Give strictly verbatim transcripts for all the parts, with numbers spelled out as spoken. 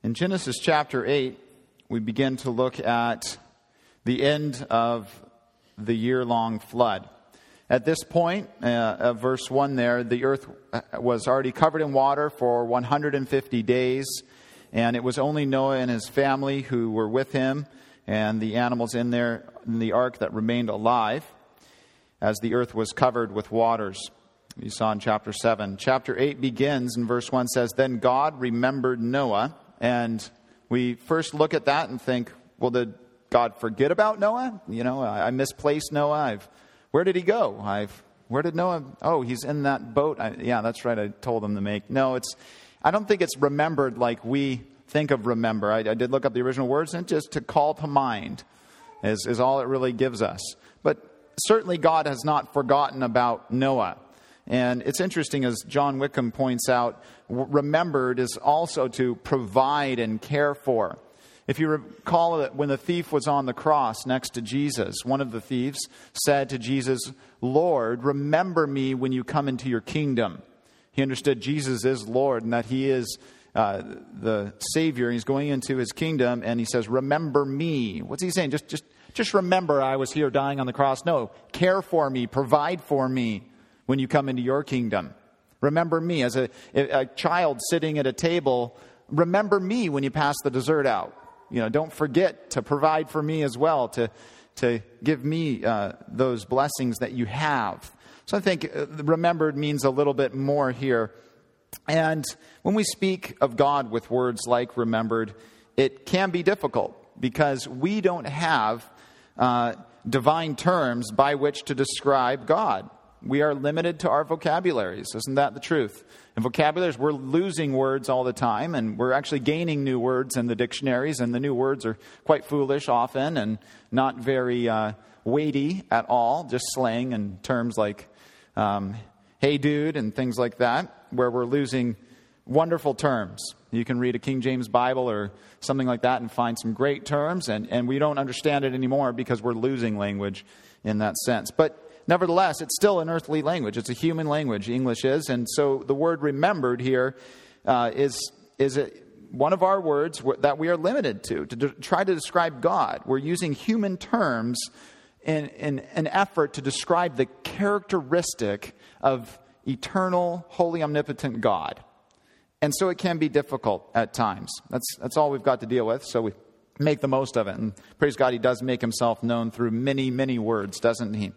In Genesis chapter eight, we begin to look at the end of the year-long flood. At this point, uh, of verse one there, the earth was already covered in water for one hundred fifty days, and it was only Noah and his family who were with him, and the animals in there in the ark that remained alive, as the earth was covered with waters. You saw in chapter seven. Chapter eight begins, and verse one says, "Then God remembered Noah." And we first look at that and think, well, did God forget about Noah? You know, I, I misplaced Noah. I've, where did he go? I've, where did Noah? Oh, he's in that boat. I, yeah, that's right. I told him to make. No, it's. I don't think it's remembered like we think of remember. I, I did look up the original words, and just to call to mind is, is all it really gives us. But certainly God has not forgotten about Noah. And it's interesting, as John Wickham points out, remembered is also to provide and care for. If you recall that when the thief was on the cross next to Jesus, one of the thieves said to Jesus, "Lord, remember me when you come into your kingdom." He understood Jesus is Lord and that he is uh, the Savior. He's going into his kingdom, and he says, "Remember me." What's he saying? Just, just, just remember I was here dying on the cross. No, care for me, provide for me when you come into your kingdom. Remember me. As a, a child sitting at a table, remember me when you pass the dessert out. You know, don't forget to provide for me as well, to to give me uh, those blessings that you have. So I think remembered means a little bit more here. And when we speak of God with words like remembered, it can be difficult because we don't have uh, divine terms by which to describe God. We are limited to our vocabularies. Isn't that the truth? In vocabularies, we're losing words all the time, and we're actually gaining new words in the dictionaries, and the new words are quite foolish often and not very uh, weighty at all, just slang and terms like um, hey dude and things like that, where we're losing wonderful terms. You can read a King James Bible or something like that and find some great terms, and, and we don't understand it anymore because we're losing language in that sense. But nevertheless, it's still an earthly language. It's a human language, English is. And so the word remembered here uh, is, is a, one of our words that we are limited to, to de- try to describe God. We're using human terms in, in an effort to describe the characteristic of eternal, holy, omnipotent God. And so it can be difficult at times. That's, that's all we've got to deal with, so we make the most of it. And praise God, he does make himself known through many, many words, doesn't he?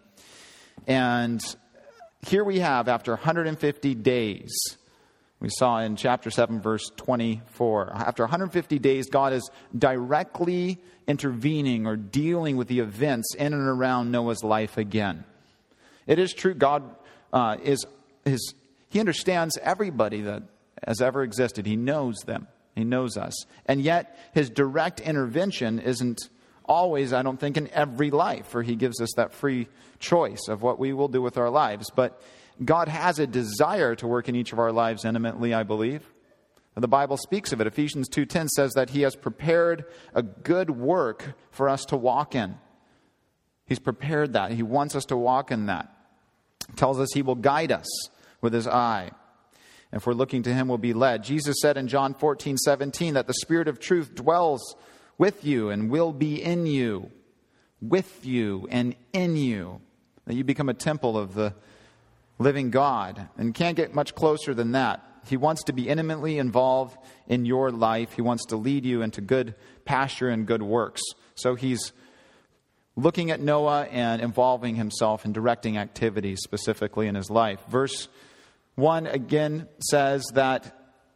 And here we have, after one hundred fifty days, we saw in chapter seven, verse twenty-four, after one hundred fifty days, God is directly intervening or dealing with the events in and around Noah's life again. It is true, God uh, is, is, he understands everybody that has ever existed. He knows them. He knows us. And yet, his direct intervention isn't always, I don't think, in every life, for he gives us that free choice of what we will do with our lives. But God has a desire to work in each of our lives intimately, I believe. The Bible speaks of it. Ephesians two ten says that he has prepared a good work for us to walk in. He's prepared that. He wants us to walk in that. He tells us he will guide us with his eye. If we're looking to him, we'll be led. Jesus said in John fourteen seventeen that the Spirit of truth dwells with you and will be in you, with you and in you, that you become a temple of the living God. And can't get much closer than that. He wants to be intimately involved in your life. He wants to lead you into good pasture and good works. So he's looking at Noah and involving himself in directing activities specifically in his life. Verse one again says that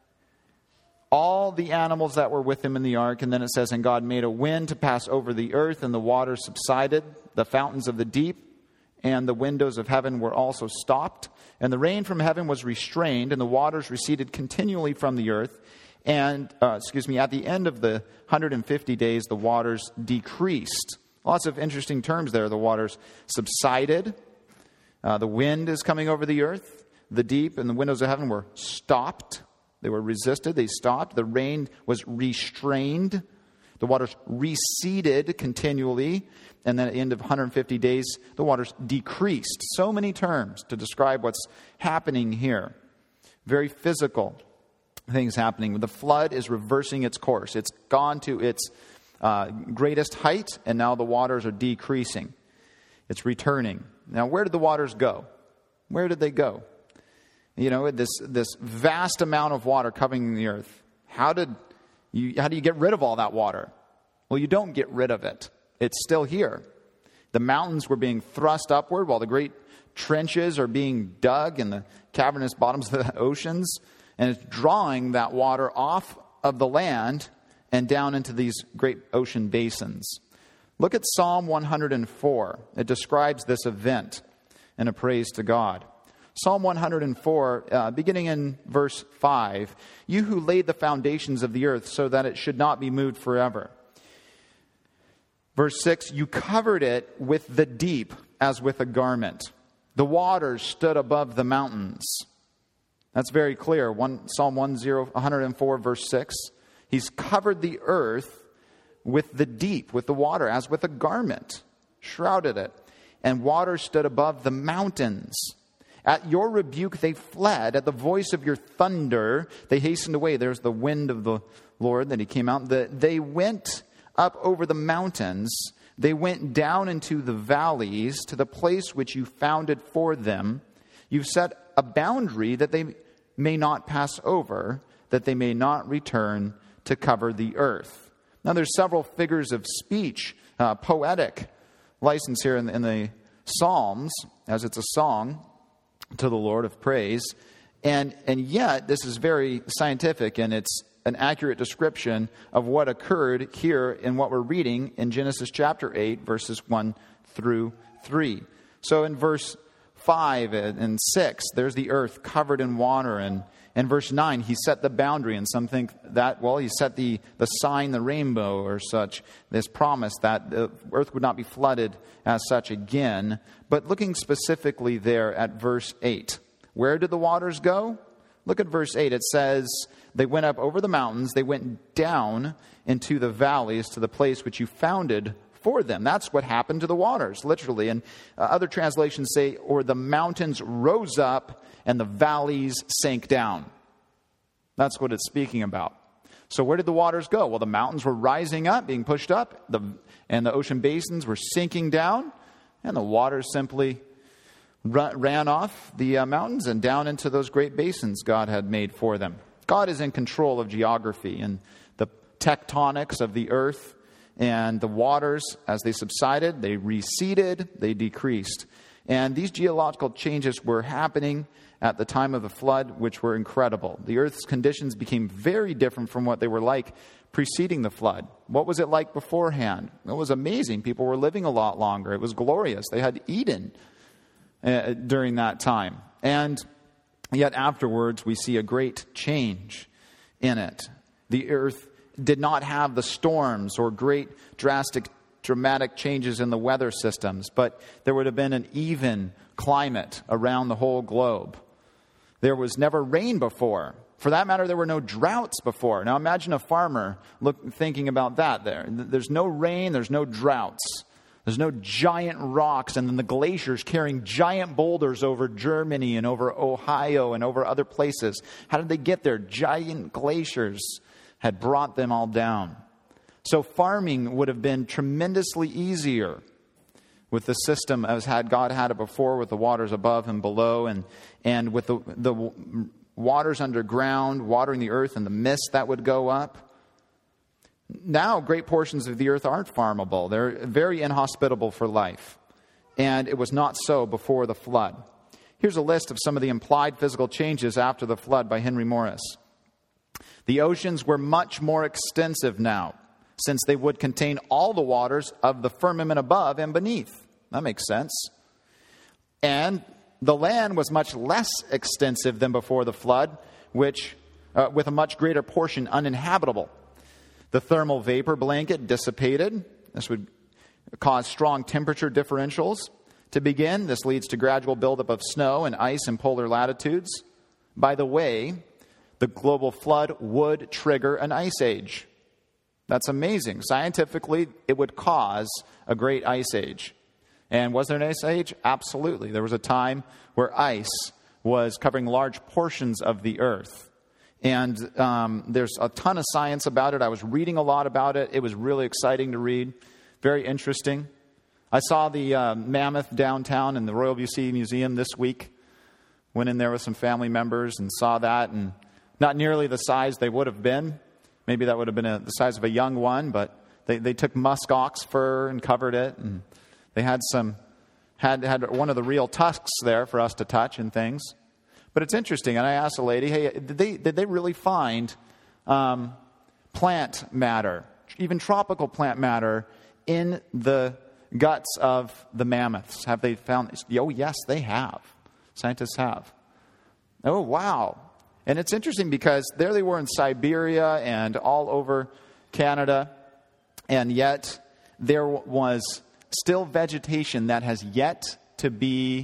all the animals that were with him in the ark, and then it says, and God made a wind to pass over the earth, and the waters subsided, the fountains of the deep and the windows of heaven were also stopped, and the rain from heaven was restrained, and the waters receded continually from the earth. And, uh, excuse me, at the end of the one hundred fifty days, the waters decreased. Lots of interesting terms there. The waters subsided. Uh, the wind is coming over the earth. The deep and the windows of heaven were stopped. They were resisted. They stopped. The rain was restrained. The waters receded continually. And then at the end of one hundred fifty days, the waters decreased. So many terms to describe what's happening here. Very physical. things happening. The flood is reversing its course. It's gone to its uh, greatest height, and now the waters are decreasing. It's returning. Now, where did the waters go? Where did they go? You know, this this vast amount of water covering the earth. How did you how do you get rid of all that water? Well, you don't get rid of it. It's still here. The mountains were being thrust upward while the great trenches are being dug in the cavernous bottoms of the oceans, and it's drawing that water off of the land and down into these great ocean basins. Look at Psalm one hundred four. It describes this event in a praise to God. Psalm one hundred four, uh, beginning in verse five, "You who laid the foundations of the earth so that it should not be moved forever." Verse six, "You covered it with the deep as with a garment. The waters stood above the mountains." That's very clear. One, Psalm one hundred four, verse six. He's covered the earth with the deep, with the water, as with a garment, shrouded it. And water stood above the mountains. At your rebuke they fled. At the voice of your thunder they hastened away. There's the wind of the Lord that he came out. The, they went up over the mountains. They went down into the valleys to the place which you founded for them. You've set a boundary that they may not pass over, that they may not return to cover the earth. Now there's several figures of speech, uh, poetic license here in the, in the Psalms, as it's a song to the Lord of praise. And, and yet this is very scientific, and it's an accurate description of what occurred here in what we're reading in Genesis chapter eight, verses one through three. So in verse five and six, there's the earth covered in water. And in verse nine, he set the boundary. And some think that, well, he set the, the sign, the rainbow or such, this promise that the earth would not be flooded as such again. But looking specifically there at verse eight, where did the waters go? Look at verse eight. It says, they went up over the mountains. They went down into the valleys to the place which you founded for them. That's what happened to the waters, literally. And uh, other translations say, or the mountains rose up and the valleys sank down. That's what it's speaking about. So where did the waters go? Well, the mountains were rising up, being pushed up, the, and the ocean basins were sinking down, and the waters simply run, ran off the uh, mountains and down into those great basins God had made for them. God is in control of geography and the tectonics of the earth, and the waters, as they subsided, they receded, they decreased. And these geological changes were happening at the time of the flood, which were incredible. The earth's conditions became very different from what they were like preceding the flood. What was it like beforehand? It was amazing. People were living a lot longer. It was glorious. They had Eden uh, during that time. And yet afterwards, we see a great change in it. The earth did not have the storms or great drastic dramatic changes in the weather systems, but there would have been an even climate around the whole globe. There was never rain before. For that matter, there were no droughts before. Now imagine a farmer look, thinking about that there. There's no rain, there's no droughts. There's no giant rocks and then the glaciers carrying giant boulders over Germany and over Ohio and over other places. How did they get there? Giant glaciers had brought them all down. So farming would have been tremendously easier with the system as had God had it before, with the waters above and below, and and with the the waters underground, watering the earth, and the mist that would go up. Now, great portions of the earth aren't farmable. They're very inhospitable for life. And it was not so before the flood. Here's a list of some of the implied physical changes after the flood by Henry Morris. The oceans were much more extensive now, since they would contain all the waters of the firmament above and beneath. That makes sense. And the land was much less extensive than before the flood, which uh, with a much greater portion uninhabitable. The thermal vapor blanket dissipated. This would cause strong temperature differentials. To begin, this leads to gradual buildup of snow and ice in polar latitudes. By the way, the global flood would trigger an ice age. That's amazing. Scientifically, it would cause a great ice age. And was there an ice age? Absolutely. There was a time where ice was covering large portions of the earth. And um, there's a ton of science about it. I was reading a lot about it. It was really exciting to read. Very interesting. I saw the uh, mammoth downtown in the Royal B C Museum this week. Went in there with some family members and saw that. And not nearly the size they would have been. Maybe that would have been a, the size of a young one. But they, they took musk ox fur and covered it. And they had some, had, had one of the real tusks there for us to touch and things. But it's interesting, and I asked a lady, hey, did they did they really find um, plant matter, even tropical plant matter, in the guts of the mammoths? Have they found this? Oh, yes, they have. Scientists have. Oh, wow. And it's interesting because there they were in Siberia and all over Canada, and yet there was still vegetation that has yet to be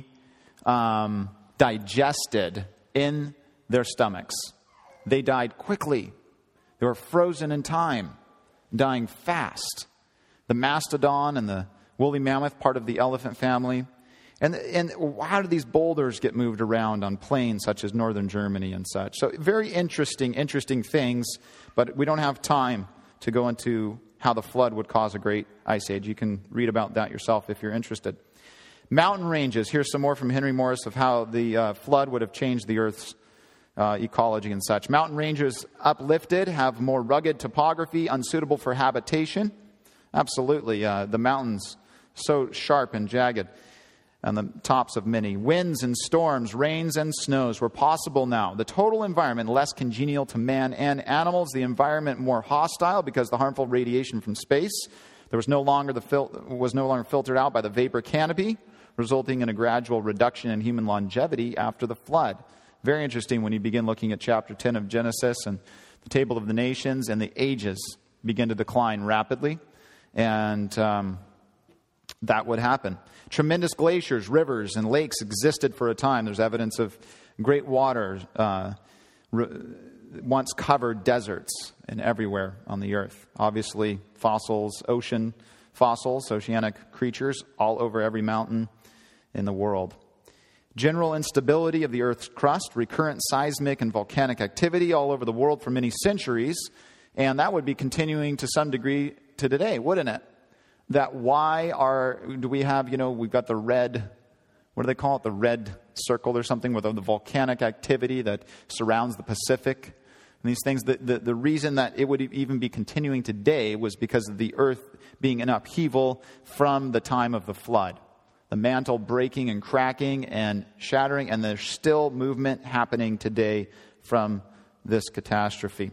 Um, digested in their stomachs. They died quickly. They were frozen in time, dying fast. The mastodon and the woolly mammoth, part of the elephant family. And, and how do these boulders get moved around on plains such as northern Germany and such? So very interesting, interesting things, but we don't have time to go into how the flood would cause a great ice age. You can read about that yourself if you're interested. Mountain ranges. Here's some more from Henry Morris of how the uh, flood would have changed the Earth's uh, ecology and such. Mountain ranges uplifted, have more rugged topography, unsuitable for habitation. Absolutely. Uh, the mountains so sharp and jagged on the tops of many. Winds and storms, rains and snows were possible now. The total environment less congenial to man and animals. The environment more hostile because the harmful radiation from space. There was no longer the fil- was no longer filtered out by the vapor canopy, resulting in a gradual reduction in human longevity after the flood. Very interesting when you begin looking at chapter ten of Genesis and the table of the nations, and the ages begin to decline rapidly. And um, that would happen. Tremendous glaciers, rivers, and lakes existed for a time. There's evidence of great water uh, re- once covered deserts and everywhere on the earth. Obviously, fossils, ocean fossils, oceanic creatures all over every mountain in the world. General instability of the Earth's crust, recurrent seismic and volcanic activity all over the world for many centuries, and that would be continuing to some degree to today, wouldn't it? That why are, do we have, you know, we've got the red, what do they call it, the red circle or something, with the volcanic activity that surrounds the Pacific. And these things, the, the, the reason that it would even be continuing today was because of the earth being in upheaval from the time of the flood. The mantle breaking and cracking and shattering, and there's still movement happening today from this catastrophe.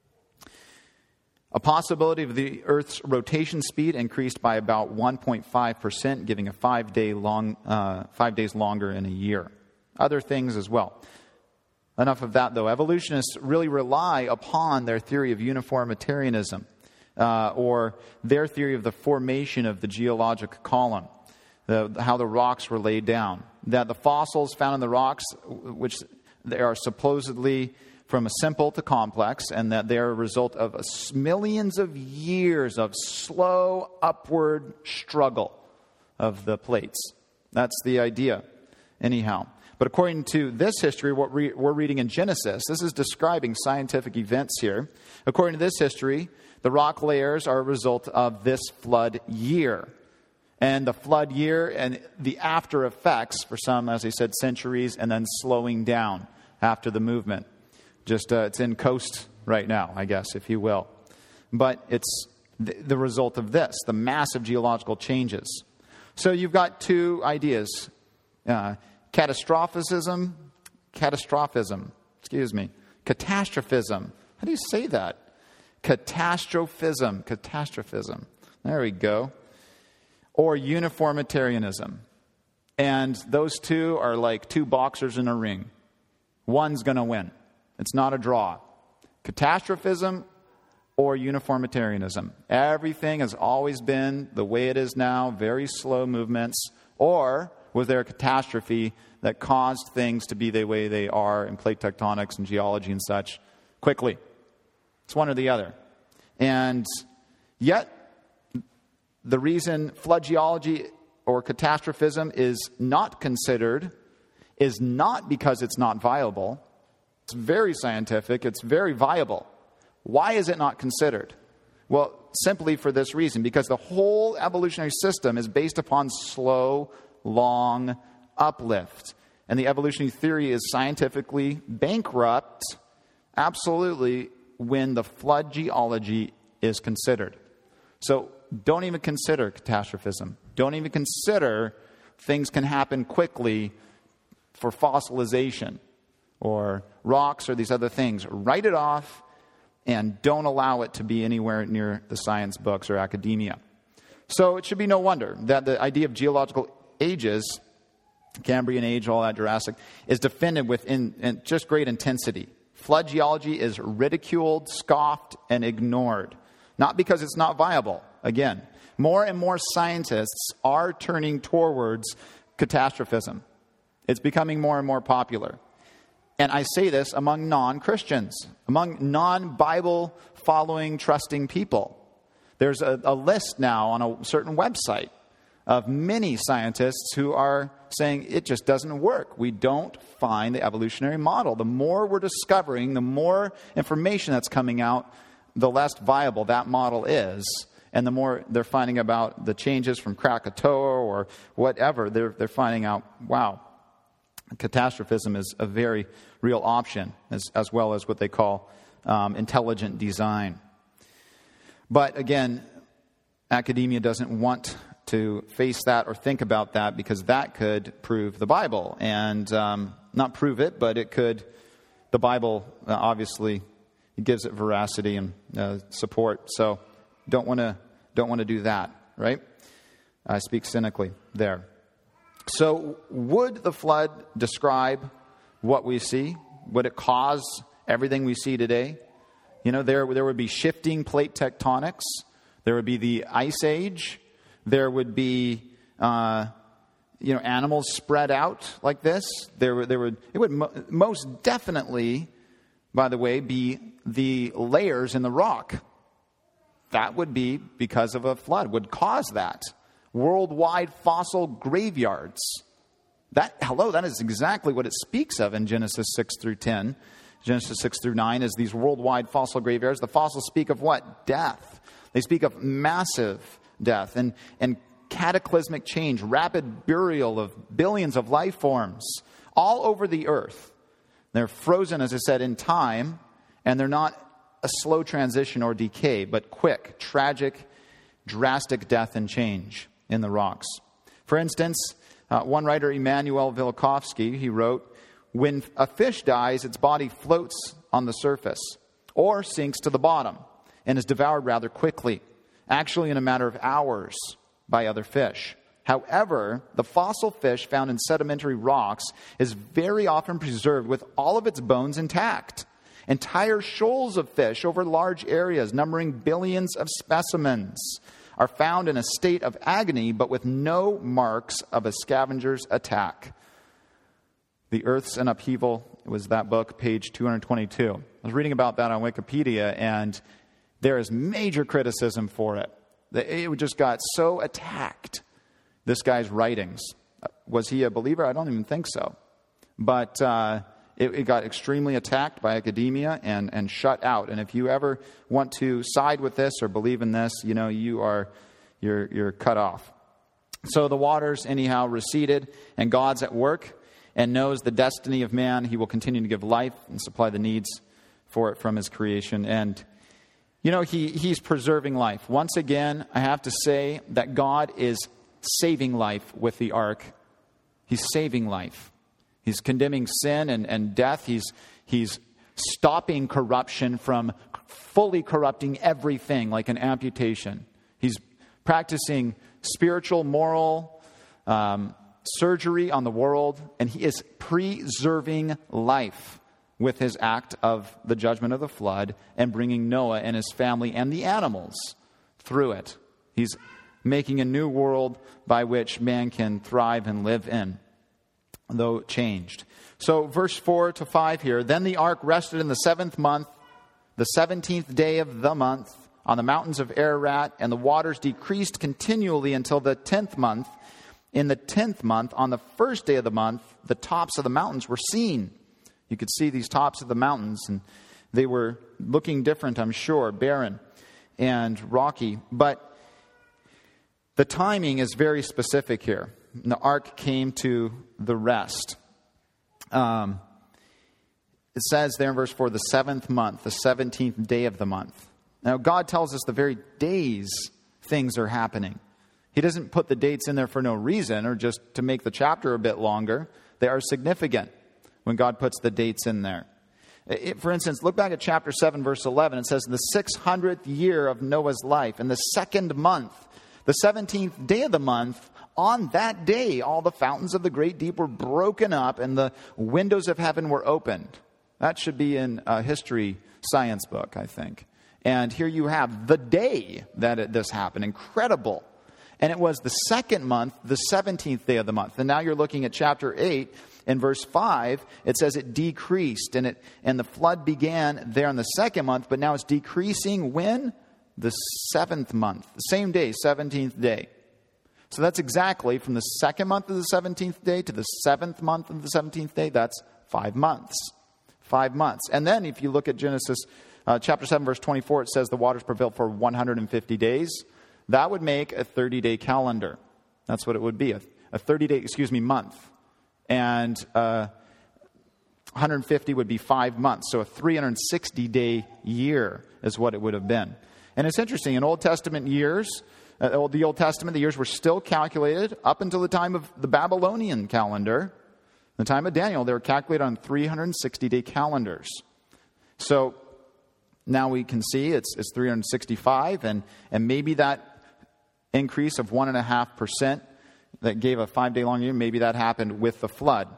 A possibility of the Earth's rotation speed increased by about one point five percent, giving a five day long, uh, five days longer in a year. Other things as well. Enough of that, though. Evolutionists really rely upon their theory of uniformitarianism, uh, or their theory of the formation of the geologic column, the, how the rocks were laid down. That the fossils found in the rocks, which they are supposedly from a simple to complex, and that they are a result of a millions of years of slow upward struggle of the plates. That's the idea, anyhow. But according to this history, what we, we're reading in Genesis, this is describing scientific events here. According to this history, the rock layers are a result of this flood year. And the flood year and the after effects, for some, as I said, centuries, and then slowing down after the movement. Just uh, it's in coast right now, I guess, if you will. But it's the, the result of this, the massive geological changes. So you've got two ideas. Uh, catastrophism, catastrophism, excuse me, catastrophism. How do you say that? Catastrophism, catastrophism. There we go. Or uniformitarianism. And those two are like two boxers in a ring. One's going to win. It's not a draw. Catastrophism or uniformitarianism. Everything has always been the way it is now, very slow movements. Or was there a catastrophe that caused things to be the way they are in plate tectonics and geology and such quickly? It's one or the other. And yet, the reason flood geology or catastrophism is not considered is not because it's not viable. It's very scientific. It's very viable. Why is it not considered? Well, simply for this reason, because the whole evolutionary system is based upon slow, long uplift. And the evolutionary theory is scientifically bankrupt, absolutely, when the flood geology is considered. So don't even consider catastrophism. Don't even consider things can happen quickly for fossilization or rocks or these other things. Write it off and don't allow it to be anywhere near the science books or academia. So it should be no wonder that the idea of geological ages, Cambrian age, all that, Jurassic, is defended with in, in just great intensity. Flood geology is ridiculed, scoffed, and ignored. Not because it's not viable. Again, more and more scientists are turning towards catastrophism. It's becoming more and more popular. And I say this among non-Christians, among non-Bible following, trusting people. There's a, a list now on a certain website of many scientists who are saying it just doesn't work. We don't find the evolutionary model. The more we're discovering, the more information that's coming out, the less viable that model is. And the more they're finding about the changes from Krakatoa or whatever, they're, they're finding out, wow, catastrophism is a very real option, as, as well as what they call um, intelligent design. But again, academia doesn't want to face that or think about that because that could prove the Bible. And um, not prove it, but it could, the Bible uh, obviously gives it veracity and uh, support. So don't want to don't want to do that, right? I speak cynically there. So would the flood describe what we see? Would it cause everything we see today? You know, there, there would be shifting plate tectonics. There would be the ice age. There would be, uh, you know, animals spread out like this. There, there would, it would mo- most definitely, by the way, be the layers in the rock. That would be because of a flood, would cause that. Worldwide fossil graveyards. That, hello, that is exactly what it speaks of in Genesis six through ten. Genesis six through nine is these worldwide fossil graveyards. The fossils speak of what? Death. They speak of massive death and, and cataclysmic change, rapid burial of billions of life forms all over the earth. They're frozen, as I said, in time, and they're not a slow transition or decay, but quick, tragic, drastic death and change in the rocks. For instance, uh, one writer, Immanuel Velikovsky, he wrote, when a fish dies, its body floats on the surface or sinks to the bottom and is devoured rather quickly, actually in a matter of hours by other fish. However, the fossil fish found in sedimentary rocks is very often preserved with all of its bones intact. Entire shoals of fish over large areas, numbering billions of specimens, are found in a state of agony, but with no marks of a scavenger's attack. The Earth's an Upheaval, it was that book, page two hundred twenty-two. I was reading about that on Wikipedia, and there is major criticism for it. It just got so attacked, this guy's writings. Was he a believer? I don't even think so. But uh, it, it got extremely attacked by academia and, and shut out. And if you ever want to side with this or believe in this, you know, you are you're you're cut off. So the waters, anyhow, receded, and God's at work and knows the destiny of man. He will continue to give life and supply the needs for it from his creation. And, you know, he, he's preserving life. Once again, I have to say that God is saving life with the ark. He's saving life. He's condemning sin and, and death. He's, he's stopping corruption from fully corrupting everything like an amputation. He's practicing spiritual, moral, um, surgery on the world, and he is preserving life with his act of the judgment of the flood and bringing Noah and his family and the animals through it. He's making a new world by which man can thrive and live in, though changed. So verse four to five here, then the ark rested in the seventh month, the seventeenth day of the month, on the mountains of Ararat, and the waters decreased continually until the tenth month. In the tenth month, on the first day of the month, the tops of the mountains were seen. You could see these tops of the mountains, and they were looking different, I'm sure, barren and rocky. But the timing is very specific here. The ark came to the rest. Um, it says there in verse four, the seventh month, the seventeenth day of the month. Now, God tells us the very days things are happening. He doesn't put the dates in there for no reason or just to make the chapter a bit longer. They are significant when God puts the dates in there. It, for instance, look back at chapter seven, verse eleven. It says, the six hundredth year of Noah's life, in the second month, the seventeenth day of the month, on that day, all the fountains of the great deep were broken up and the windows of heaven were opened. That should be in a history science book, I think. And here you have the day that it, this happened. Incredible. And it was the second month, the seventeenth day of the month. And now you're looking at chapter eight. In verse five, it says it decreased. And it and the flood began there in the second month. But now it's decreasing when? The seventh month. The same day, seventeenth day. So that's exactly from the second month of the seventeenth day to the seventh month of the seventeenth day. That's five months. Five months. And then if you look at Genesis uh, chapter seven, verse twenty-four, it says the waters prevailed for one hundred fifty days. That would make a thirty-day calendar. That's what it would be, a, a thirty-day, excuse me, month. And uh, one hundred fifty would be five months. So a three hundred sixty-day year is what it would have been. And it's interesting, in Old Testament years, uh, the Old Testament, the years were still calculated up until the time of the Babylonian calendar. The time of Daniel, they were calculated on three hundred sixty-day calendars. So now we can see it's, it's three hundred sixty-five, and, and maybe that increase of one point five percent that gave a five-day long year, maybe that happened with the flood.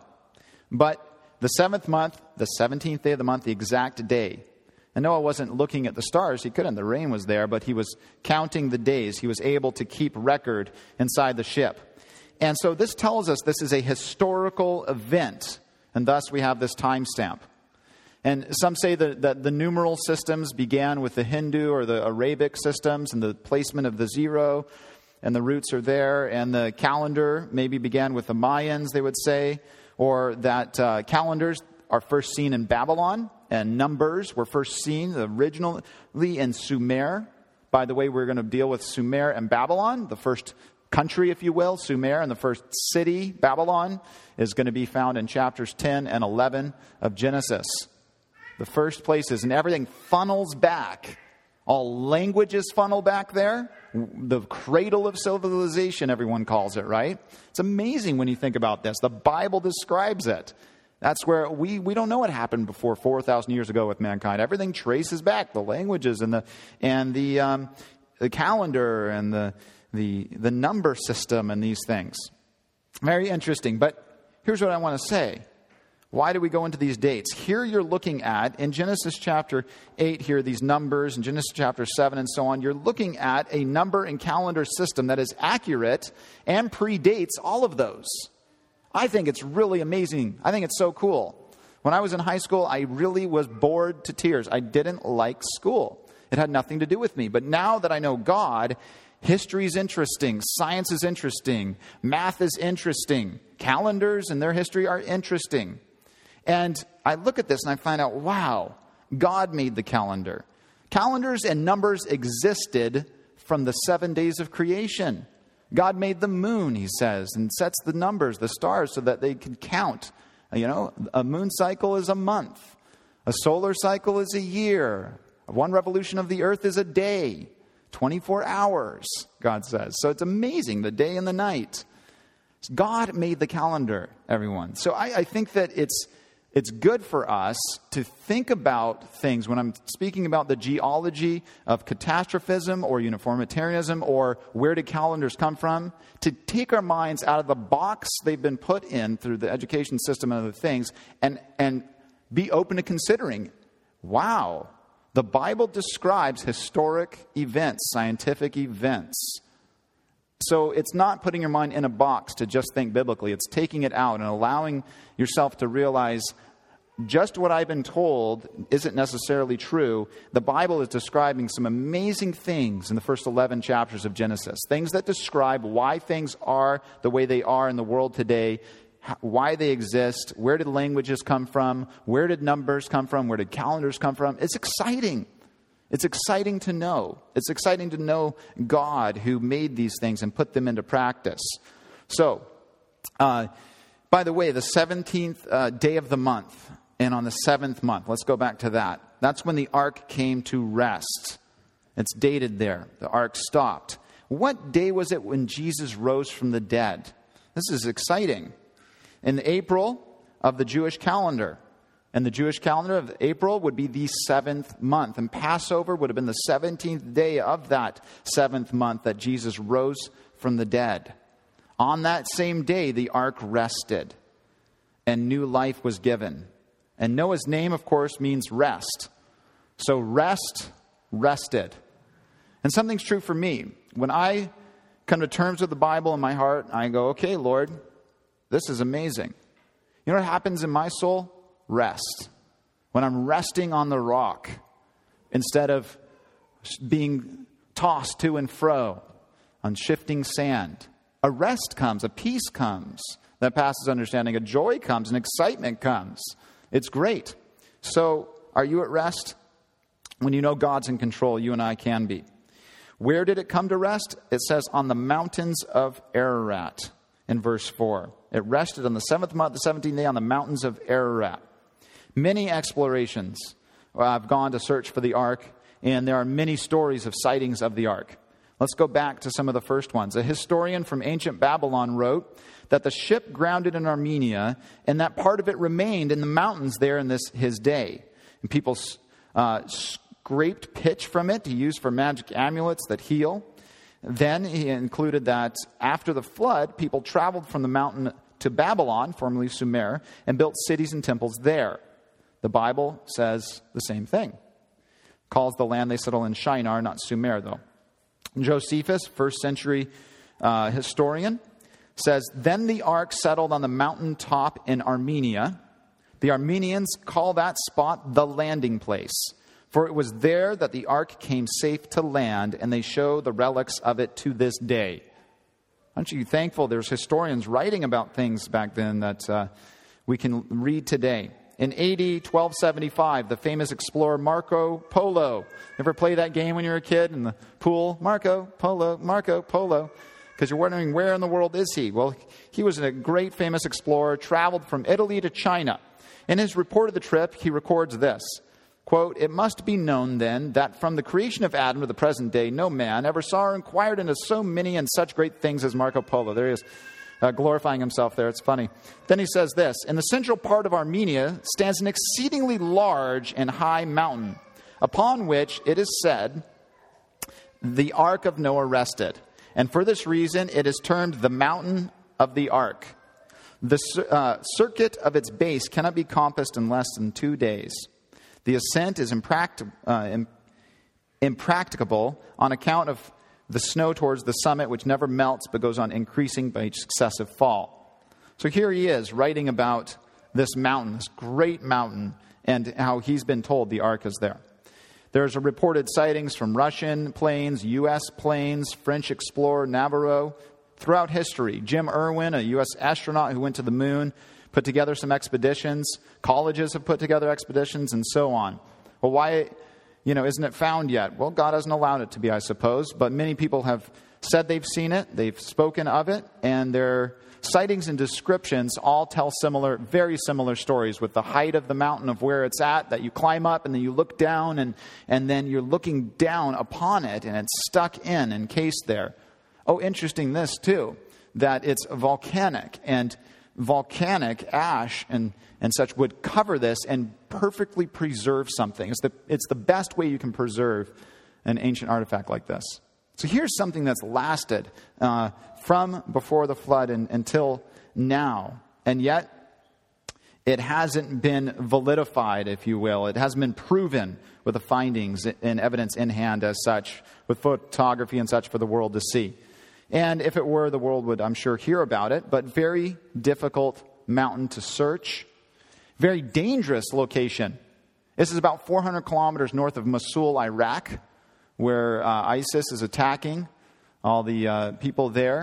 But the seventh month, the seventeenth day of the month, the exact day. And Noah wasn't looking at the stars. He couldn't. The rain was there, but he was counting the days. He was able to keep record inside the ship. And so this tells us this is a historical event, and thus we have this timestamp. And some say that, that the numeral systems began with the Hindu or the Arabic systems and the placement of the zero, and the roots are there. And the calendar maybe began with the Mayans, they would say, or that uh, calendars are first seen in Babylon, and numbers were first seen originally in Sumer. By the way, we're going to deal with Sumer and Babylon, the first country, if you will, Sumer, and the first city, Babylon, is going to be found in chapters ten and eleven of Genesis. The first places, and everything funnels back. All languages funnel back there. The cradle of civilization, everyone calls it, right? It's amazing when you think about this. The Bible describes it. That's where we, we don't know what happened before four thousand years ago with mankind. Everything traces back, the languages and the and the um, the calendar and the the the number system and these things. Very interesting. But here's what I want to say. Why do we go into these dates? Here you're looking at, in Genesis chapter eight here, these numbers, in Genesis chapter seven and so on, you're looking at a number and calendar system that is accurate and predates all of those. I think it's really amazing. I think it's so cool. When I was in high school, I really was bored to tears. I didn't like school. It had nothing to do with me. But now that I know God, history is interesting, science is interesting, math is interesting, calendars and their history are interesting. And I look at this and I find out, wow, God made the calendar. Calendars and numbers existed from the seven days of creation. God made the moon, he says, and sets the numbers, the stars, so that they can count. You know, a moon cycle is a month. A solar cycle is a year. One revolution of the earth is a day. twenty-four hours, God says. So it's amazing, the day and the night. God made the calendar, everyone. So I, I think that it's It's good for us to think about things when I'm speaking about the geology of catastrophism or uniformitarianism or where do calendars come from, to take our minds out of the box they've been put in through the education system and other things and, and be open to considering, wow, the Bible describes historic events, scientific events. So it's not putting your mind in a box to just think biblically. It's taking it out and allowing yourself to realize just what I've been told isn't necessarily true. The Bible is describing some amazing things in the first eleven chapters of Genesis. Things that describe why things are the way they are in the world today why they exist, where did languages come from, where did numbers come from, where did calendars come from. It's exciting. It's exciting to know. It's exciting to know God who made these things and put them into practice. So, uh, by the way, the seventeenth uh, day of the month, and on the seventh month, let's go back to that. That's when the ark came to rest. It's dated there. The ark stopped. What day was it when Jesus rose from the dead? This is exciting. In April of the Jewish calendar. And the Jewish calendar of April would be the seventh month. And Passover would have been the seventeenth day of that seventh month that Jesus rose from the dead. On that same day, the ark rested. And new life was given. And Noah's name, of course, means rest. So rest, rested. And something's true for me. When I come to terms with the Bible in my heart, I go, okay, Lord, this is amazing. You know what happens in my soul? Rest. When I'm resting on the rock instead of being tossed to and fro on shifting sand, a rest comes, a peace comes that passes understanding, a joy comes, an excitement comes. It's great. So, are you at rest? When you know God's in control, you and I can be. Where did it come to rest? It says on the mountains of Ararat in verse four. It rested on the seventh month, the seventeenth day, on the mountains of Ararat. Many explorations have gone to search for the ark, and there are many stories of sightings of the ark. Let's go back to some of the first ones. A historian from ancient Babylon wrote that the ship grounded in Armenia, and that part of it remained in the mountains there in this his day. And people uh, scraped pitch from it to use for magic amulets that heal. Then he included that after the flood, people traveled from the mountain to Babylon, formerly Sumer, and built cities and temples there. The Bible says the same thing. Calls the land they settle in Shinar, not Sumer, though. Josephus, first century uh, historian, says, then the ark settled on the mountain top in Armenia. The Armenians call that spot the landing place, for it was there that the ark came safe to land, and they show the relics of it to this day. Aren't you thankful there's historians writing about things back then that uh, we can read today? In A D twelve seventy-five, the famous explorer Marco Polo. Ever play that game when you were a kid in the pool? Marco Polo, Marco Polo. Because you're wondering, where in the world is he? Well, he was a great famous explorer, traveled from Italy to China. In his report of the trip, he records this. Quote, it must be known then that from the creation of Adam to the present day, no man ever saw or inquired into so many and such great things as Marco Polo. There he is, uh, glorifying himself there. It's funny. Then he says this, in the central part of Armenia stands an exceedingly large and high mountain, upon which it is said, the ark of Noah rested. And for this reason, it is termed the mountain of the ark. The uh, circuit of its base cannot be compassed in less than two days. The ascent is impractic- uh, impracticable on account of the snow towards the summit, which never melts but goes on increasing by each successive fall. So here he is writing about this mountain, this great mountain, and how he's been told the ark is there. There's a reported sightings from Russian planes, U S planes, French explorer Navarro throughout history. Jim Irwin, a U S astronaut who went to the moon, put together some expeditions. Colleges have put together expeditions and so on. Well, why, you know, isn't it found yet? Well, God hasn't allowed it to be, I suppose. But many people have said they've seen it. They've spoken of it. And their sightings and descriptions all tell similar, very similar stories with the height of the mountain of where it's at, that you climb up and then you look down and, and then you're looking down upon it and it's stuck in, encased there. Oh, interesting this too, that it's volcanic and volcanic ash and, and such would cover this and perfectly preserve something. It's the, it's the best way you can preserve an ancient artifact like this. So here's something that's lasted uh, from before the flood and, until now. And yet, it hasn't been validified, if you will. It hasn't been proven with the findings and evidence in hand as such, with photography and such for the world to see. And if it were, the world would, I'm sure, hear about it. But very difficult mountain to search. Very dangerous location. This is about four hundred kilometers north of Mosul, Iraq, where uh, ISIS is attacking all the uh, people there.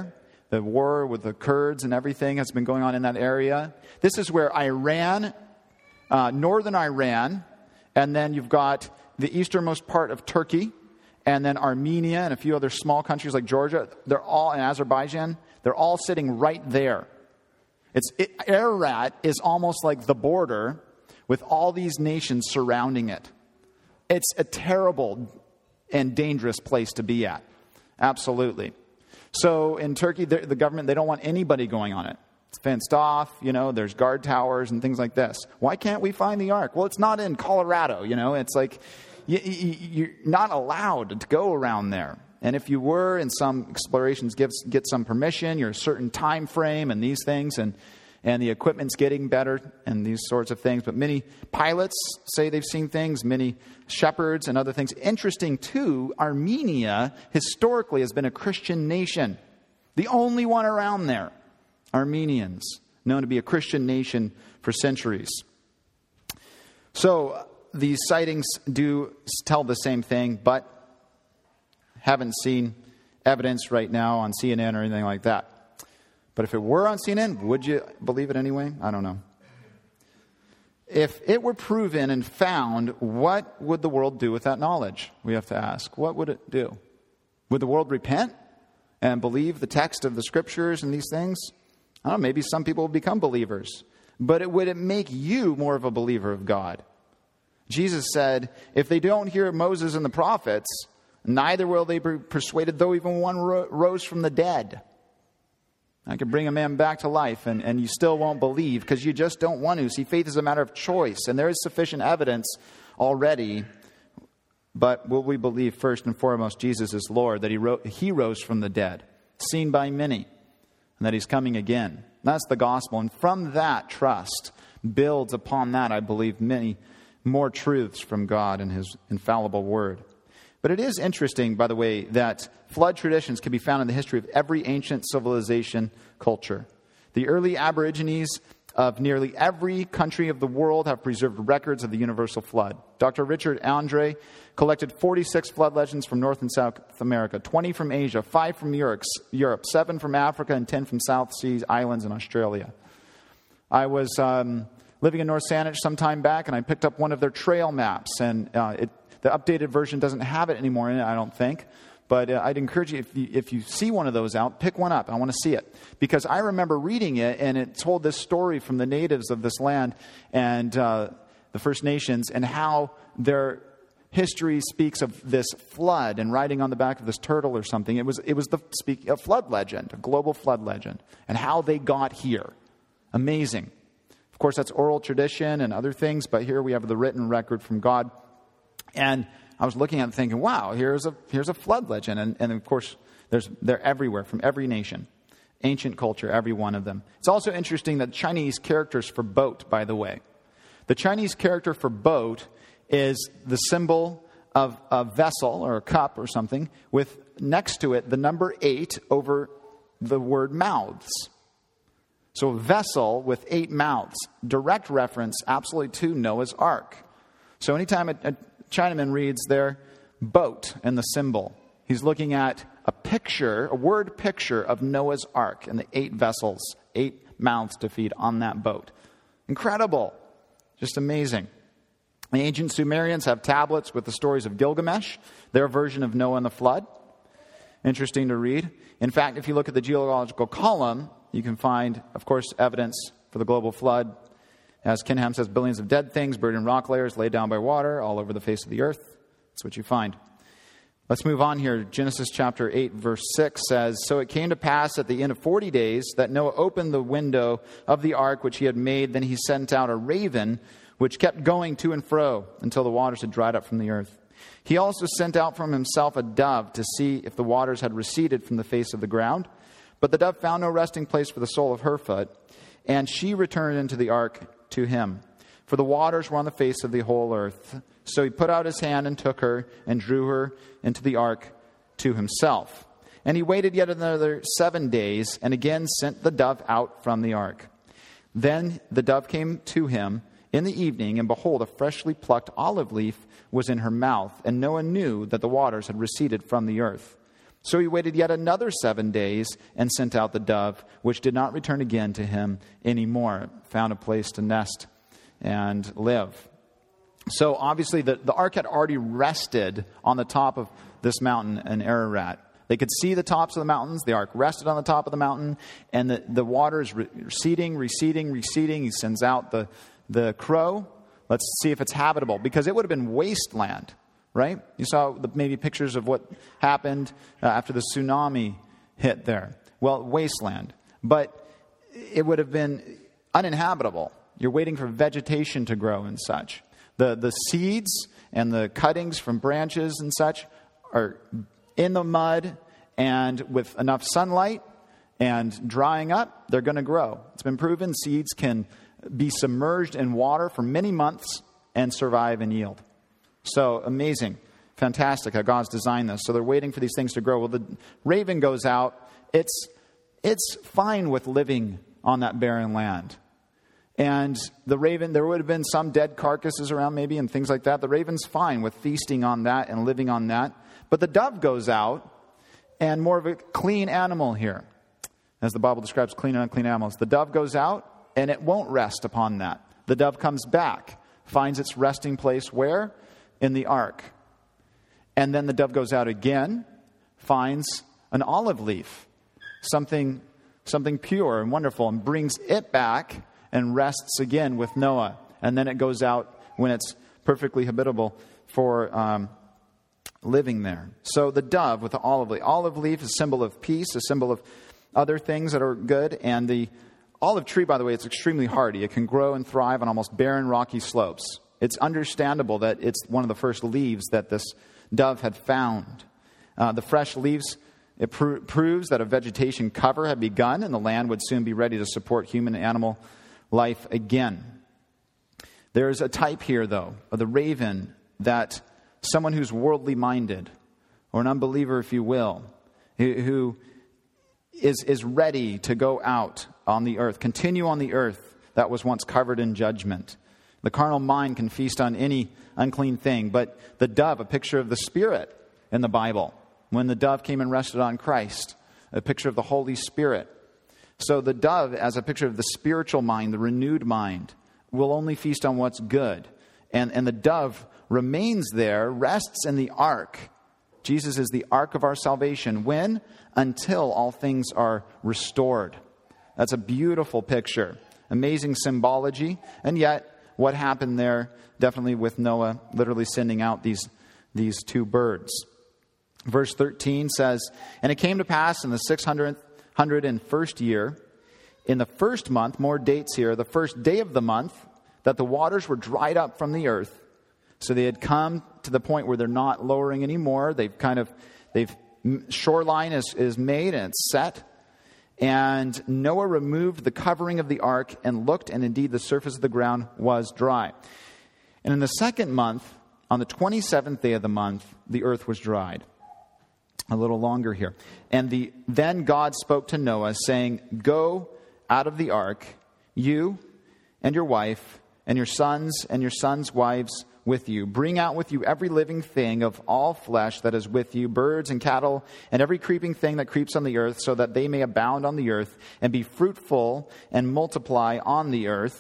the war with the Kurds and everything has been going on in that area. This is where Iran, uh, northern Iran, and then you've got the easternmost part of Turkey, and then Armenia and a few other small countries like Georgia. They're all in Azerbaijan. They're all sitting right there. It's it, Ararat is almost like the border with all these nations surrounding it. It's a terrible and dangerous place to be at. Absolutely. So in Turkey, the, the government, they don't want anybody going on it. It's fenced off, you know, there's guard towers and things like this. Why can't we find the ark? Well, it's not in Colorado, you know. It's like you, you, you're not allowed to go around there. And if you were, in some explorations, give, get some permission, you're a certain time frame and these things, and and the equipment's getting better and these sorts of things. But many pilots say they've seen things, many shepherds and other things. Interesting, too, Armenia historically has been a Christian nation. The only one around there. Armenians, known to be a Christian nation for centuries. So these sightings do tell the same thing, but haven't seen evidence right now on C N N or anything like that. But if it were on C N N, would you believe it anyway? I don't know. If it were proven and found, what would the world do with that knowledge? We have to ask. What would it do? Would the world repent and believe the text of the scriptures and these things? I don't know, maybe some people will become believers. But it, would it make you more of a believer of God? Jesus said, if they don't hear Moses and the prophets, neither will they be persuaded, though even one ro- rose from the dead. I could bring a man back to life, and, and you still won't believe because you just don't want to. See, faith is a matter of choice, and there is sufficient evidence already. But will we believe first and foremost Jesus is Lord, that he, ro- he rose from the dead, seen by many, and that he's coming again? That's the gospel. And from that trust builds upon that, I believe, many more truths from God and his infallible word. But it is interesting, by the way, that flood traditions can be found in the history of every ancient civilization culture. The early Aborigines of nearly every country of the world have preserved records of the universal flood. Doctor Richard Andre collected forty-six flood legends from North and South America, twenty from Asia, five from Europe, seven from Africa, and ten from South Seas Islands in Australia. I was um, living in North Saanich some time back, and I picked up one of their trail maps, and uh, it The updated version doesn't have it anymore in it, I don't think. But uh, I'd encourage you, if you, if you see one of those out, pick one up. I want to see it. Because I remember reading it, and it told this story from the natives of this land and uh, the First Nations, and how their history speaks of this flood, and riding on the back of this turtle or something. It was it was the speak, a flood legend, a global flood legend, and how they got here. Amazing. Of course, that's oral tradition and other things, but here we have the written record from God. And I was looking at it thinking, wow, here's a here's a flood legend. And, and of course, there's they're everywhere, from every nation. Ancient culture, every one of them. It's also interesting that Chinese characters for boat, by the way. The Chinese character for boat is the symbol of a vessel or a cup or something with next to it the number eight over the word mouths. So a vessel with eight mouths. Direct reference absolutely to Noah's Ark. So anytime a, a Chinaman reads their boat and the symbol, he's looking at a picture, a word picture of Noah's Ark and the eight vessels, eight mouths to feed on that boat. Incredible. Just amazing. The ancient Sumerians have tablets with the stories of Gilgamesh, their version of Noah and the flood. Interesting to read. In fact, if you look at the geological column, you can find, of course, evidence for the global flood. As Ken Ham says, billions of dead things buried in rock layers laid down by water all over the face of the earth. That's what you find. Let's move on here. Genesis chapter eight, verse six says, So it came to pass at the end of forty days that Noah opened the window of the ark which he had made. Then he sent out a raven which kept going to and fro until the waters had dried up from the earth. He also sent out from himself a dove to see if the waters had receded from the face of the ground. But the dove found no resting place for the sole of her foot, and she returned into the ark to him. For the waters were on the face of the whole earth. So he put out his hand and took her and drew her into the ark to himself. And he waited yet another seven days and again sent the dove out from the ark. Then the dove came to him in the evening, and behold, a freshly plucked olive leaf was in her mouth. And Noah knew that the waters had receded from the earth. So he waited yet another seven days and sent out the dove, which did not return again to him anymore. Found a place to nest and live. So obviously the, the ark had already rested on the top of this mountain in Ararat. They could see the tops of the mountains. The ark rested on the top of the mountain, and the, the water is receding, receding, receding. He sends out the, the crow. Let's see if it's habitable, because it would have been wasteland, right? You saw the, maybe pictures of what happened uh, after the tsunami hit there. Well, wasteland. But it would have been uninhabitable. You're waiting for vegetation to grow and such. The the seeds and the cuttings from branches and such are in the mud, and with enough sunlight and drying up, they're going to grow. It's been proven seeds can be submerged in water for many months and survive and yield. So amazing, fantastic how God's designed this. So they're waiting for these things to grow. Well, the raven goes out. It's it's fine with living on that barren land. And the raven, there would have been some dead carcasses around maybe and things like that. The raven's fine with feasting on that and living on that. But the dove goes out, and more of a clean animal here. As the Bible describes clean and unclean animals. The dove goes out, and it won't rest upon that. The dove comes back, finds its resting place where? In the ark. And then the dove goes out again, finds an olive leaf, something, something pure and wonderful, and brings it back and rests again with Noah. And then it goes out when it's perfectly habitable for um, living there. So the dove with the olive leaf. Olive leaf is a symbol of peace, a symbol of other things that are good. And the olive tree, by the way, it's extremely hardy. It can grow and thrive on almost barren, rocky slopes. It's understandable that it's one of the first leaves that this dove had found. Uh, the fresh leaves, it pro- proves that a vegetation cover had begun, and the land would soon be ready to support human and animal life again. There's a type here, though, of the raven, that someone who's worldly minded, or an unbeliever, if you will, who, who is, is ready to go out on the earth, continue on the earth that was once covered in judgment. The carnal mind can feast on any unclean thing, but the dove, a picture of the Spirit in the Bible, when the dove came and rested on Christ, a picture of the Holy Spirit. So the dove, as a picture of the spiritual mind, the renewed mind, will only feast on what's good. And, and the dove remains there, rests in the ark. Jesus is the ark of our salvation. When? Until all things are restored. That's a beautiful picture. Amazing symbology. And yet, what happened there, definitely with Noah literally sending out these, these two birds. Verse thirteen says, "And it came to pass in the six hundredth hundred and first year, in the first month," more dates here, "the first day of the month, that the waters were dried up from the earth." So they had come to the point where they're not lowering anymore. They've kind of, they've, shoreline is, is made and it's set. "And Noah removed the covering of the ark and looked, and indeed the surface of the ground was dry. And in the second month, on the twenty-seventh day of the month, the earth was dried." A little longer here. "And the then God spoke to Noah, saying, Go out of the ark, you and your wife, and your sons and your sons' wives with you. Bring out with you every living thing of all flesh that is with you, birds and cattle, and every creeping thing that creeps on the earth, so that they may abound on the earth, and be fruitful and multiply on the earth."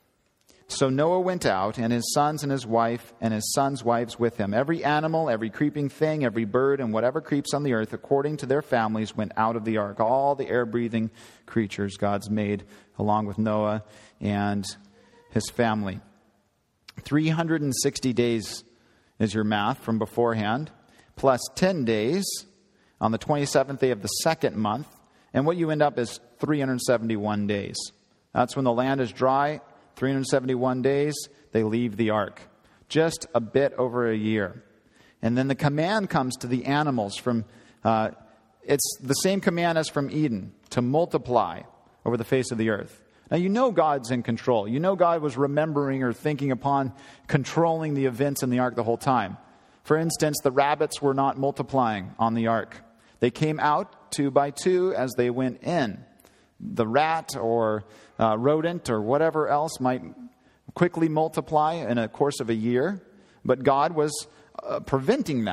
So Noah went out, and his sons and his wife, and his sons' wives with him. Every animal, every creeping thing, every bird, and whatever creeps on the earth, according to their families, went out of the ark. All the air-breathing creatures God's made, along with Noah and his family. three hundred sixty days is your math from beforehand, plus ten days on the twenty-seventh day of the second month. And what you end up is three hundred seventy-one days. That's when the land is dry. three hundred seventy-one days, they leave the ark. Just a bit over a year. And then the command comes to the animals from, uh, it's the same command as from Eden, to multiply over the face of the earth. Now, you know God's in control. You know God was remembering or thinking upon controlling the events in the ark the whole time. For instance, the rabbits were not multiplying on the ark. They came out two by two as they went in. The rat or uh, rodent or whatever else might quickly multiply in a course of a year. But God was uh, preventing that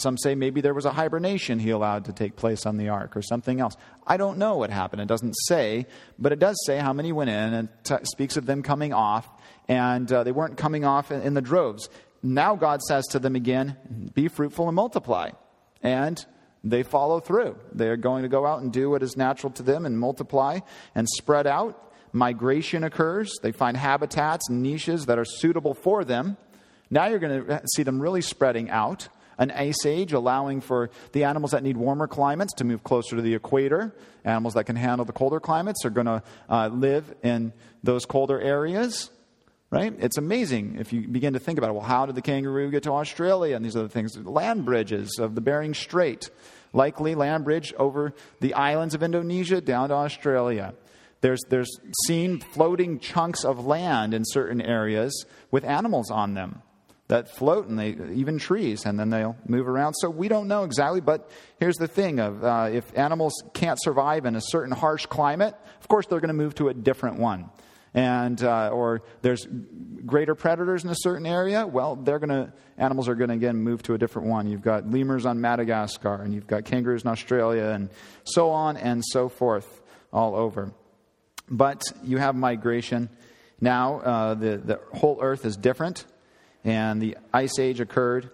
Some say maybe there was a hibernation he allowed to take place on the ark or something else. I don't know what happened. It doesn't say, but it does say how many went in, and t- speaks of them coming off, and uh, they weren't coming off in, in the droves. Now God says to them again, be fruitful and multiply. And they follow through. They're going to go out and do what is natural to them and multiply and spread out. Migration occurs. They find habitats and niches that are suitable for them. Now you're going to see them really spreading out. An ice age allowing for the animals that need warmer climates to move closer to the equator. Animals that can handle the colder climates are going to uh, live in those colder areas. Right? It's amazing if you begin to think about it. Well, how did the kangaroo get to Australia? And these other things. Land bridges of the Bering Strait. Likely land bridge over the islands of Indonesia down to Australia. There's, there's seen floating chunks of land in certain areas with animals on them that float, and they even trees, and then they'll move around. So we don't know exactly, but here's the thing of uh, if animals can't survive in a certain harsh climate, of course they're going to move to a different one. And uh, or there's greater predators in a certain area, well, they're going to animals are going to again move to a different one. You've got lemurs on Madagascar, and you've got kangaroos in Australia, and so on and so forth all over. But you have migration. Now uh, the the whole earth is different, and the ice age occurred.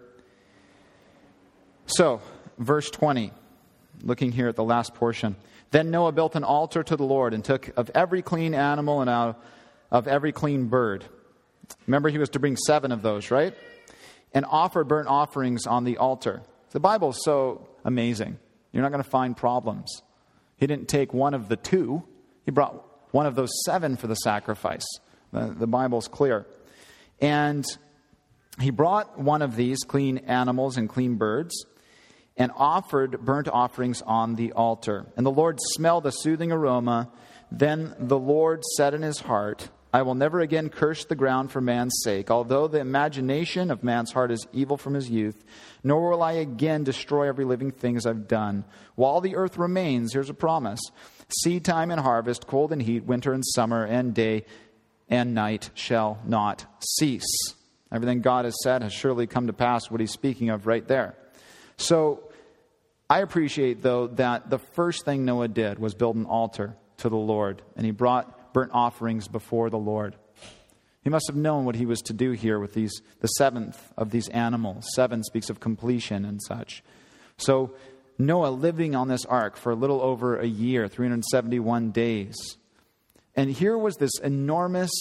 So, verse twenty, looking here at the last portion. Then Noah built an altar to the Lord and took of every clean animal and out of every clean bird. Remember, he was to bring seven of those, right? And offered burnt offerings on the altar. The Bible is so amazing. You're not going to find problems. He didn't take one of the two. He brought one of those seven for the sacrifice. The, the Bible's clear. And he brought one of these clean animals and clean birds and offered burnt offerings on the altar. And the Lord smelled a soothing aroma. Then the Lord said in his heart, I will never again curse the ground for man's sake, although the imagination of man's heart is evil from his youth, nor will I again destroy every living thing as I've done. While the earth remains, here's a promise, seed time and harvest, cold and heat, winter and summer, and day and night shall not cease. Everything God has said has surely come to pass, what he's speaking of right there. So, I appreciate, though, that the first thing Noah did was build an altar to the Lord, and he brought burnt offerings before the Lord. He must have known what he was to do here with these the seventh of these animals. Seven speaks of completion and such. So Noah living on this ark for a little over a year, three hundred seventy-one days. And here was this enormous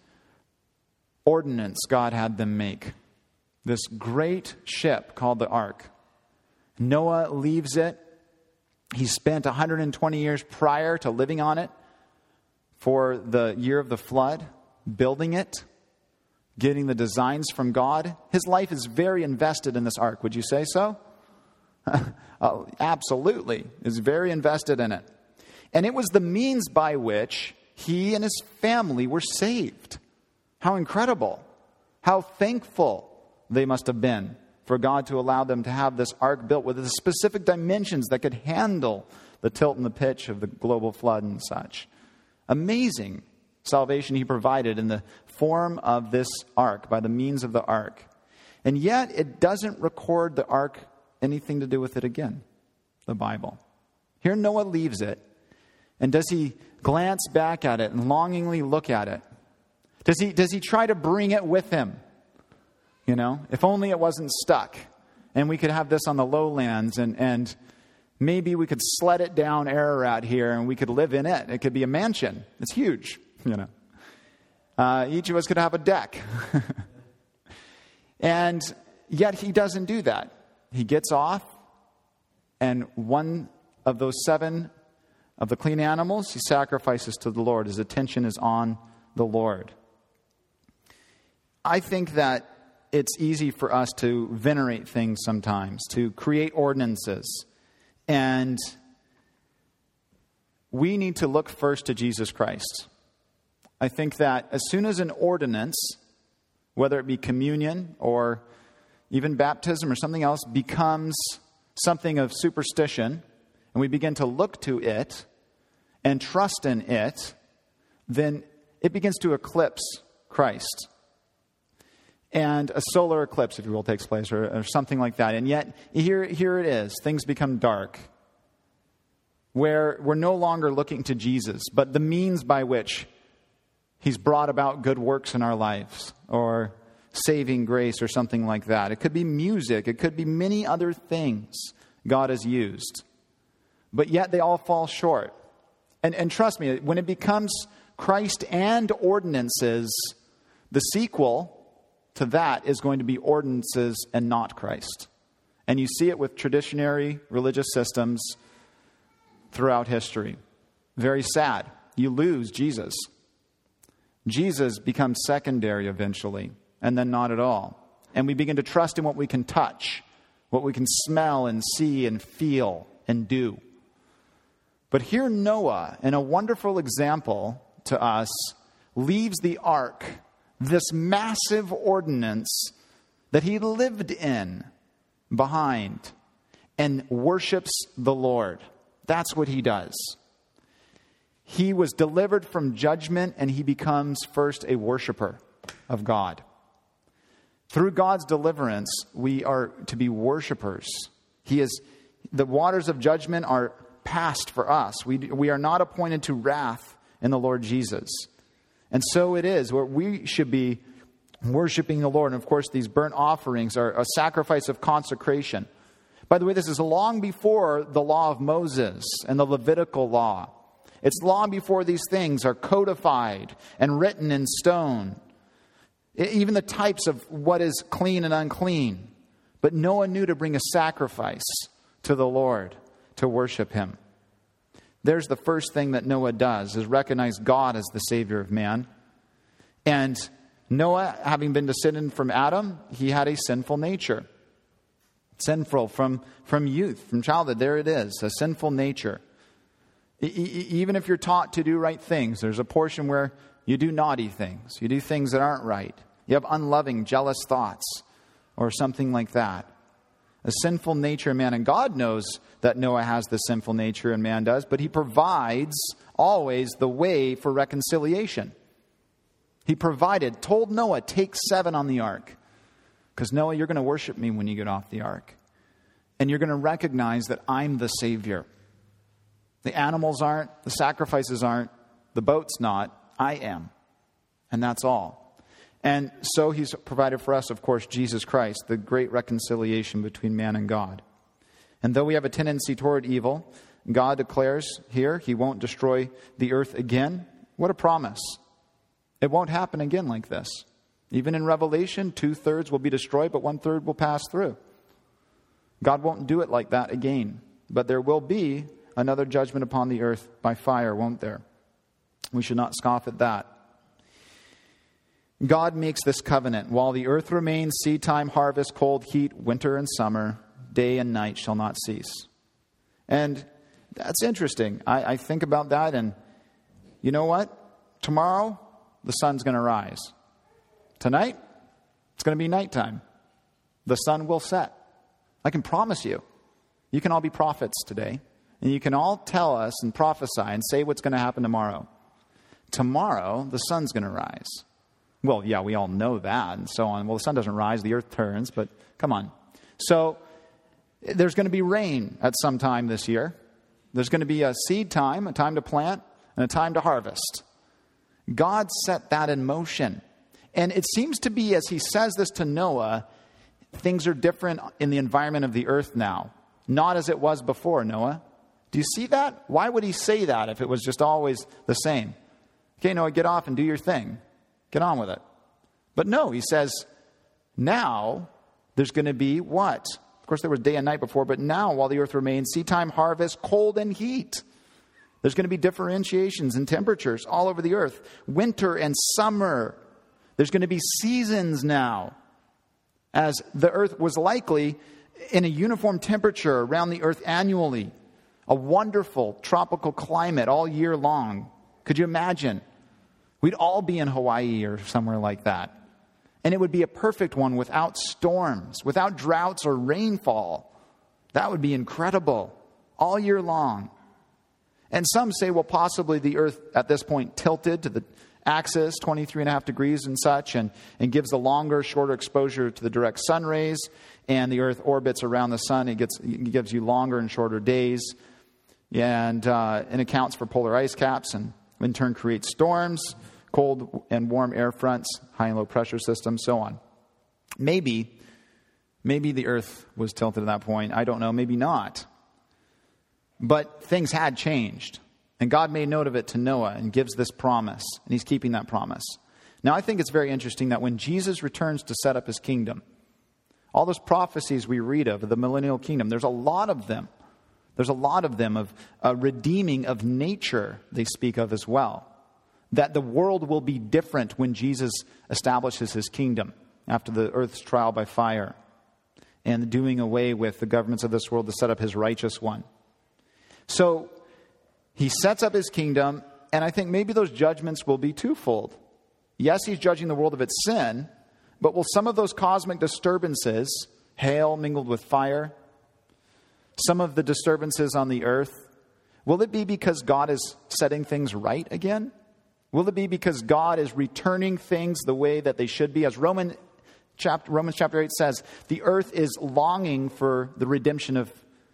ordinance God had them make. This great ship called the ark. Noah leaves it. He spent one hundred twenty years prior to living on it for the year of the flood, building it, getting the designs from God. His life is very invested in this ark. Would you say so? uh, absolutely. Is very invested in it. And it was the means by which he and his family were saved. How incredible. How thankful they must have been for God to allow them to have this ark built with the specific dimensions that could handle the tilt and the pitch of the global flood and such. Amazing salvation he provided in the form of this ark, by the means of the ark. And yet it doesn't record the ark anything to do with it again, the Bible. Here Noah leaves it, and does he glance back at it and longingly look at it? Does he, does he try to bring it with him? You know, if only it wasn't stuck and we could have this on the lowlands and, and maybe we could sled it down Ararat here and we could live in it. It could be a mansion. It's huge, you know. Uh, each of us could have a deck. And yet he doesn't do that. He gets off, and one of those seven of the clean animals he sacrifices to the Lord. His attention is on the Lord. I think that it's easy for us to venerate things sometimes, to create ordinances. And we need to look first to Jesus Christ. I think that as soon as an ordinance, whether it be communion or even baptism or something else, becomes something of superstition, and we begin to look to it and trust in it, then it begins to eclipse Christ. and a solar eclipse, if you will, takes place, or, or something like that. And yet, here, here it is. Things become dark, where we're no longer looking to Jesus, but the means by which he's brought about good works in our lives, or saving grace, or something like that. It could be music. It could be many other things God has used. But yet they all fall short. And, and trust me, when it becomes Christ and ordinances, the sequel to that is going to be ordinances and not Christ. And you see it with traditionary religious systems throughout history. Very sad. You lose Jesus. Jesus becomes secondary eventually, and then not at all. And we begin to trust in what we can touch, what we can smell and see and feel and do. But here Noah, in a wonderful example to us, leaves the ark, this massive ordinance that he lived in, behind, and worships the Lord. That's what he does. He was delivered from judgment, and he becomes first a worshiper of God. Through God's deliverance, we are to be worshipers. He is, the waters of judgment are past for us. We, we are not appointed to wrath in the Lord Jesus. And so it is where we should be worshiping the Lord. And of course, these burnt offerings are a sacrifice of consecration. By the way, this is long before the law of Moses and the Levitical law. It's long before these things are codified and written in stone. Even the types of what is clean and unclean. But Noah knew to bring a sacrifice to the Lord to worship him. There's the first thing that Noah does, is recognize God as the Savior of man. And Noah, having been descended from Adam, he had a sinful nature. Sinful from, from youth, from childhood. There it is, a sinful nature. E- e- even if you're taught to do right things, there's a portion where you do naughty things. You do things that aren't right. You have unloving, jealous thoughts or something like that. A sinful nature in man. And God knows that Noah has the sinful nature and man does, but he provides always the way for reconciliation. He provided, told Noah, take seven on the ark. Because Noah, you're going to worship me when you get off the ark. And you're going to recognize that I'm the Savior. The animals aren't, the sacrifices aren't, the boat's not, I am. And that's all. And so he's provided for us, of course, Jesus Christ, the great reconciliation between man and God. And though we have a tendency toward evil, God declares here he won't destroy the earth again. What a promise. It won't happen again like this. Even in Revelation, two-thirds will be destroyed, but one-third will pass through. God won't do it like that again. But there will be another judgment upon the earth by fire, won't there? We should not scoff at that. God makes this covenant. While the earth remains, seed time, harvest, cold, heat, winter and summer, day and night shall not cease. And that's interesting. I, I think about that, and you know what? Tomorrow, the sun's going to rise. Tonight, it's going to be nighttime. The sun will set. I can promise you. You can all be prophets today, and you can all tell us and prophesy and say what's going to happen tomorrow. Tomorrow, the sun's going to rise. Well, yeah, we all know that and so on. Well, the sun doesn't rise, the earth turns, but come on. So there's going to be rain at some time this year. There's going to be a seed time, a time to plant, and a time to harvest. God set that in motion. And it seems to be, as he says this to Noah, things are different in the environment of the earth now. Not as it was before, Noah. Do you see that? Why would he say that if it was just always the same? Okay, Noah, get off and do your thing. Get on with it. But no, he says, now there's going to be what? Of course, there was day and night before, but now while the earth remains, seed time, harvest, cold and heat. There's going to be differentiations in temperatures all over the earth. Winter and summer. There's going to be seasons now. As the earth was likely in a uniform temperature around the earth annually. A wonderful tropical climate all year long. Could you imagine? We'd all be in Hawaii or somewhere like that. And it would be a perfect one without storms, without droughts or rainfall. That would be incredible. All year long. And some say, well, possibly the earth at this point tilted to the axis, twenty-three and a half degrees and such, and, and gives the longer, shorter exposure to the direct sun rays. And the Earth orbits around the sun. It, gets, it gives you longer and shorter days. And, uh, and accounts for polar ice caps, and in turn creates storms, cold and warm air fronts, high and low pressure systems, so on. Maybe, maybe the Earth was tilted at that point. I don't know. Maybe not. But things had changed. And God made note of it to Noah and gives this promise. And he's keeping that promise. Now, I think it's very interesting that when Jesus returns to set up his kingdom, all those prophecies we read of, the millennial kingdom, there's a lot of them. There's a lot of them of a redeeming of nature they speak of as well. That the world will be different when Jesus establishes his kingdom after the earth's trial by fire and doing away with the governments of this world to set up his righteous one. So he sets up his kingdom, and I think maybe those judgments will be twofold. Yes, he's judging the world of its sin, but will some of those cosmic disturbances, hail mingled with fire, some of the disturbances on the earth, will it be because God is setting things right again? Will it be because God is returning things the way that they should be? As Roman chapter, Romans chapter eight says, the earth is longing for the redemption of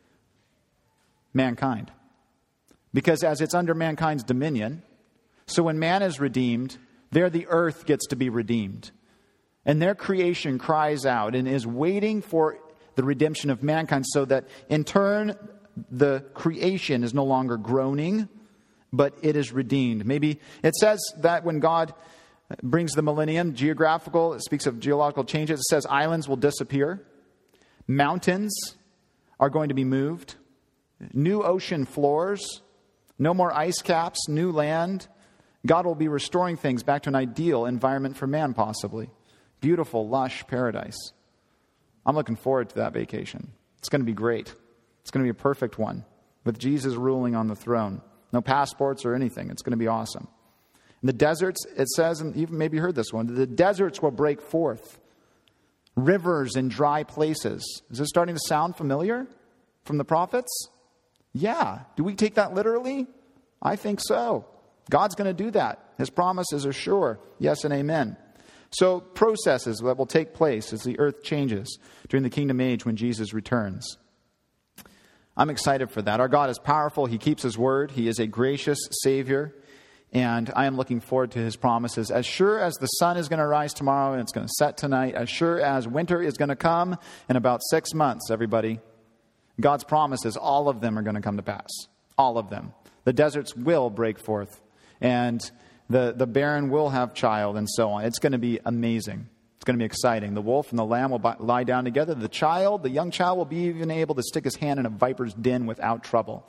mankind. Because as it's under mankind's dominion, so when man is redeemed, there the earth gets to be redeemed. And their creation cries out and is waiting for the redemption of mankind, so that in turn the creation is no longer groaning, but it is redeemed. Maybe it says that when God brings the millennium, geographical, it speaks of geological changes. It says islands will disappear. Mountains are going to be moved. New ocean floors. No more ice caps. New land. God will be restoring things back to an ideal environment for man, possibly. Beautiful, lush paradise. I'm looking forward to that vacation. It's going to be great. It's going to be a perfect one with Jesus ruling on the throne. No passports or anything. It's going to be awesome. In the deserts, it says, and you've maybe heard this one, the deserts will break forth. Rivers in dry places. Is this starting to sound familiar from the prophets? Yeah. Do we take that literally? I think so. God's going to do that. His promises are sure. Yes and amen. So processes that will take place as the earth changes during the kingdom age when Jesus returns. I'm excited for that. Our God is powerful. He keeps his word. He is a gracious Savior. And I am looking forward to his promises. As sure as the sun is going to rise tomorrow and it's going to set tonight, as sure as winter is going to come in about six months, everybody, God's promises, all of them are going to come to pass. All of them. The deserts will break forth. And the, the barren will have child, and so on. It's going to be amazing. It's going to be exciting. The wolf and the lamb will bi- lie down together. The child, the young child, will be even able to stick his hand in a viper's den without trouble.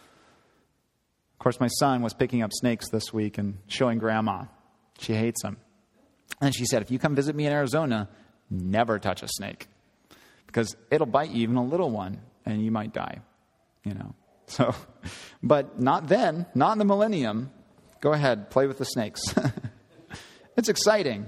Of course, my son was picking up snakes this week and showing Grandma. She hates them. And she said, if you come visit me in Arizona, never touch a snake. Because it'll bite you, even a little one, and you might die. You know. So, but not then, not in the millennium. Go ahead, play with the snakes. It's exciting.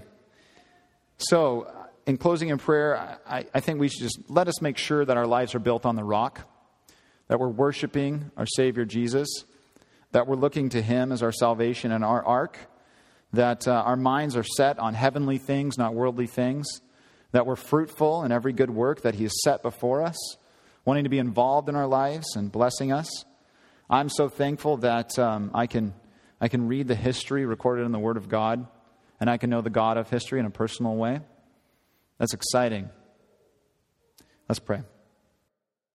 So, in closing in prayer, I, I think we should just let us make sure that our lives are built on the rock, that we're worshiping our Savior Jesus, that we're looking to him as our salvation and our ark, that uh, our minds are set on heavenly things, not worldly things, that we're fruitful in every good work that he has set before us, wanting to be involved in our lives and blessing us. I'm so thankful that um, I can I can read the history recorded in the Word of God, and I can know the God of history in a personal way. That's exciting. Let's pray.